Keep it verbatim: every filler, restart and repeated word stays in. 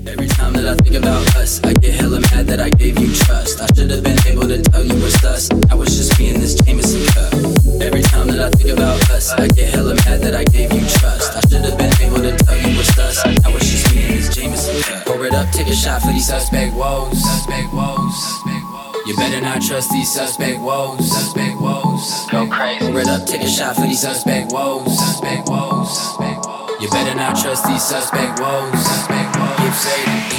Every time that I think about us, I get hella mad that I gave you trust. I should've been able to tell you what's us. I was just being this Jameson cup. Every time that I think about us, I get hella mad that I gave you trust. I should've been able to tell you what's us. I was just being this Jameson cup. Pour it up, take a shot for these suspect woes. Suspect woes. You better not trust these suspect woes. Suspect woes. Go crazy. Pour it up, take a shot for these suspect woes. Suspect woes. You better not trust these suspect woes. Suspect woes. Keep saying